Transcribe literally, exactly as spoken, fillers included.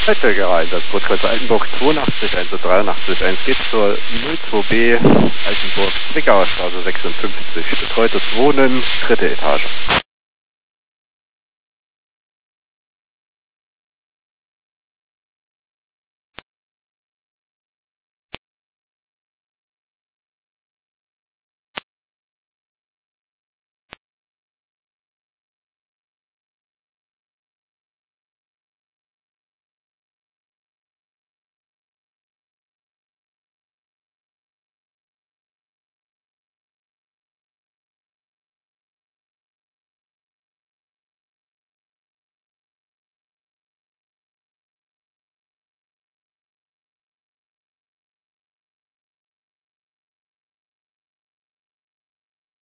Feldberger Einsatzboot Kreuz Altenburg zweiundachtzig einhundertdreiundachtzig eins geht zur null zwei B Altenburg Zwickauer Straße sechsundfünfzig. Betreutes Wohnen, dritte Etage.